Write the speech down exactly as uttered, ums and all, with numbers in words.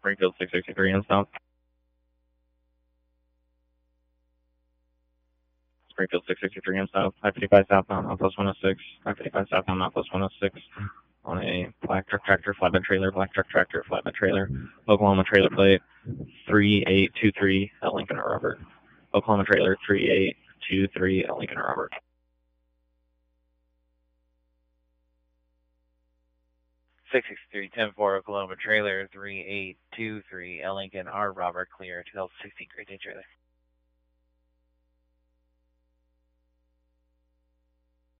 Springfield six sixty-three inbound. Springfield six sixty-three inbound. I fifty-five southbound, Northwest one oh six. I fifty-five southbound, Northwest one oh six. On a black truck tractor, flatbed trailer, black truck tractor, flatbed trailer. Oklahoma trailer plate three eight two three at Lincoln or Robert. Oklahoma trailer three eight two three at Lincoln or Robert. six six three, ten four, Oklahoma trailer three eight two three, L Lincoln R Robert, clear two L sixteen, Great Day trailer.